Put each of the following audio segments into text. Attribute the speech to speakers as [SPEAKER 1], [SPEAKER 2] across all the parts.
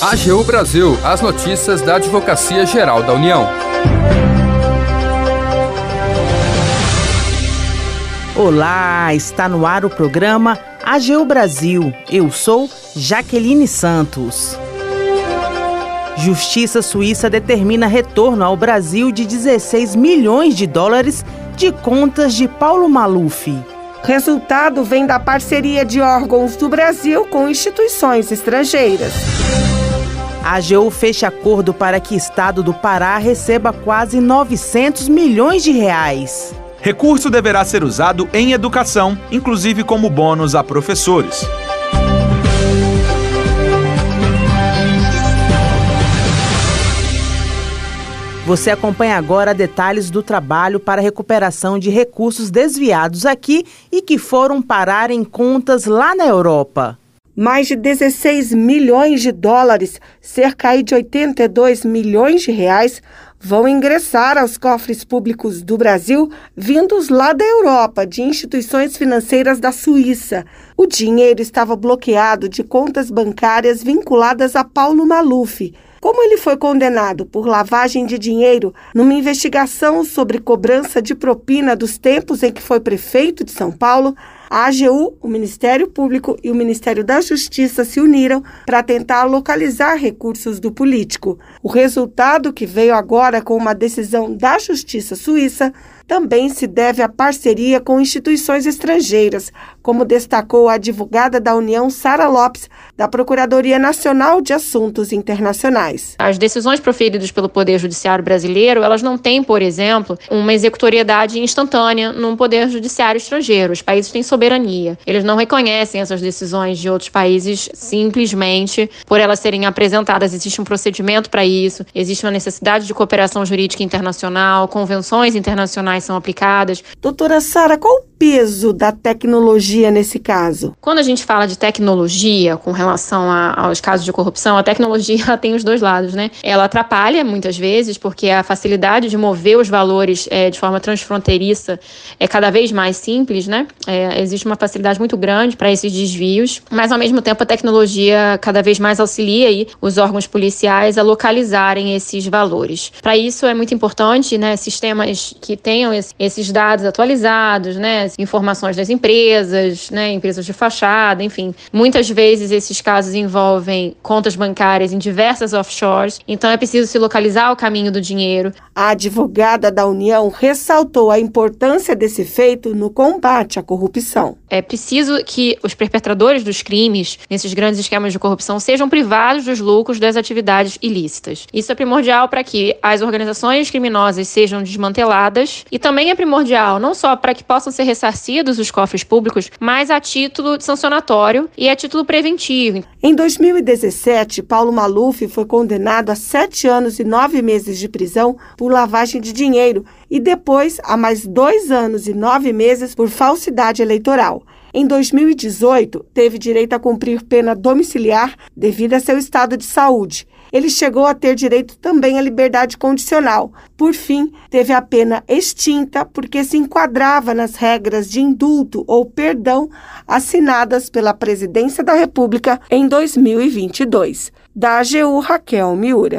[SPEAKER 1] AGU Brasil, as notícias da Advocacia Geral da União.
[SPEAKER 2] Olá, está no ar o programa AGU Brasil. Eu sou Jaqueline Santos. Justiça Suíça determina retorno ao Brasil de 16 milhões de dólares de contas de Paulo Maluf.
[SPEAKER 3] Resultado vem da parceria de órgãos do Brasil com instituições estrangeiras.
[SPEAKER 2] A AGU fecha acordo para que o estado do Pará receba quase 900 milhões de reais.
[SPEAKER 4] Recurso deverá ser usado em educação, inclusive como bônus a professores.
[SPEAKER 2] Você acompanha agora detalhes do trabalho para recuperação de recursos desviados aqui e que foram parar em contas lá na Europa.
[SPEAKER 3] Mais de 16 milhões de dólares, cerca de 82 milhões de reais, vão ingressar aos cofres públicos do Brasil, vindos lá da Europa, de instituições financeiras da Suíça. O dinheiro estava bloqueado de contas bancárias vinculadas a Paulo Maluf. Como ele foi condenado por lavagem de dinheiro numa investigação sobre cobrança de propina dos tempos em que foi prefeito de São Paulo, a AGU, o Ministério Público e o Ministério da Justiça se uniram para tentar localizar recursos do político. O resultado, que veio agora com uma decisão da Justiça Suíça, também se deve à parceria com instituições estrangeiras, como destacou a advogada da União, Sara Lopes, da Procuradoria Nacional de Assuntos Internacionais.
[SPEAKER 5] As decisões proferidas pelo Poder Judiciário brasileiro, elas não têm, por exemplo, uma executoriedade instantânea num Poder Judiciário estrangeiro. Os países têm soberania. Eles não reconhecem essas decisões de outros países simplesmente por elas serem apresentadas. Existe um procedimento para isso, existe uma necessidade de cooperação jurídica internacional, convenções internacionais são aplicadas.
[SPEAKER 3] Doutora Sara, qual o peso da tecnologia nesse caso?
[SPEAKER 5] Quando a gente fala de tecnologia com relação aos casos de corrupção, a tecnologia tem os dois lados, né? Ela atrapalha muitas vezes, porque a facilidade de mover os valores de forma transfronteiriça é cada vez mais simples, né? Existe uma facilidade muito grande para esses desvios, mas ao mesmo tempo a tecnologia cada vez mais auxilia aí os órgãos policiais a localizarem esses valores. Para isso é muito importante, né, sistemas que tenham esses dados atualizados, né, informações das empresas, né, empresas de fachada, enfim. Muitas vezes esses casos envolvem contas bancárias em diversas offshores, então é preciso se localizar o caminho do dinheiro.
[SPEAKER 3] A advogada da União ressaltou a importância desse feito no combate à corrupção.
[SPEAKER 5] É preciso que os perpetradores dos crimes, nesses grandes esquemas de corrupção, sejam privados dos lucros das atividades ilícitas. Isso é primordial para que as organizações criminosas sejam desmanteladas e também é primordial não só para que possam ser ressarcidos os cofres públicos, mas a título sancionatório e a título preventivo.
[SPEAKER 3] Em 2017, Paulo Maluf foi condenado a 7 anos e 9 meses de prisão por lavagem de dinheiro e depois a mais 2 anos e 9 meses por falsidade eleitoral. Em 2018, teve direito a cumprir pena domiciliar devido a seu estado de saúde. Ele chegou a ter direito também à liberdade condicional. Por fim, teve a pena extinta porque se enquadrava nas regras de indulto ou perdão assinadas pela Presidência da República em 2022. Da AGU, Raquel Miura.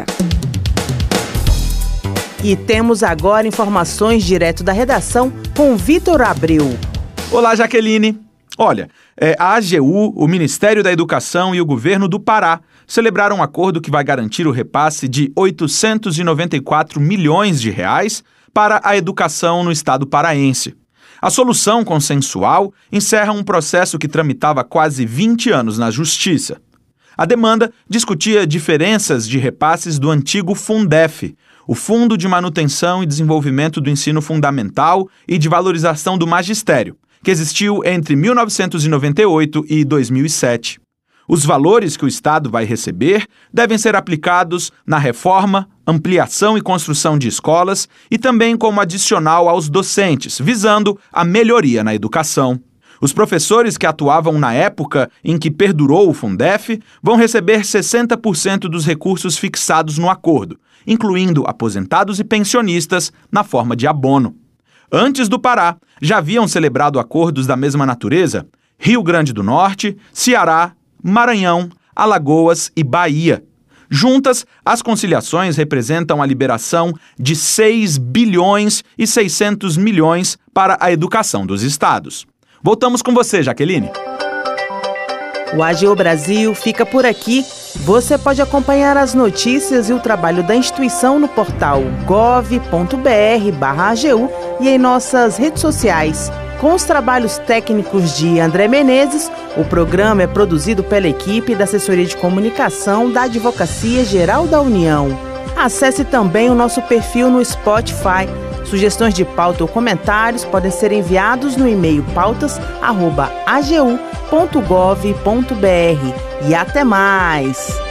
[SPEAKER 2] E temos agora informações direto da redação com Vitor Abreu.
[SPEAKER 4] Olá, Jaqueline. Olha, a AGU, o Ministério da Educação e o Governo do Pará celebraram um acordo que vai garantir o repasse de 894 milhões de reais para a educação no estado paraense. A solução consensual encerra um processo que tramitava quase 20 anos na Justiça. A demanda discutia diferenças de repasses do antigo Fundef, o Fundo de Manutenção e Desenvolvimento do Ensino Fundamental e de Valorização do Magistério, que existiu entre 1998 e 2007. Os valores que o Estado vai receber devem ser aplicados na reforma, ampliação e construção de escolas e também como adicional aos docentes, visando a melhoria na educação. Os professores que atuavam na época em que perdurou o Fundef vão receber 60% dos recursos fixados no acordo, incluindo aposentados e pensionistas na forma de abono. Antes do Pará, já haviam celebrado acordos da mesma natureza Rio Grande do Norte, Ceará, Maranhão, Alagoas e Bahia. Juntas, as conciliações representam a liberação de 6 bilhões e 600 milhões para a educação dos estados. Voltamos com você, Jaqueline.
[SPEAKER 2] O AGU Brasil fica por aqui. Você pode acompanhar as notícias e o trabalho da instituição no portal gov.br/AGU e em nossas redes sociais. Com os trabalhos técnicos de André Menezes, o programa é produzido pela equipe da Assessoria de Comunicação da Advocacia Geral da União. Acesse também o nosso perfil no Spotify. Sugestões de pauta ou comentários podem ser enviados no e-mail pautas@agu.gov.br. E até mais!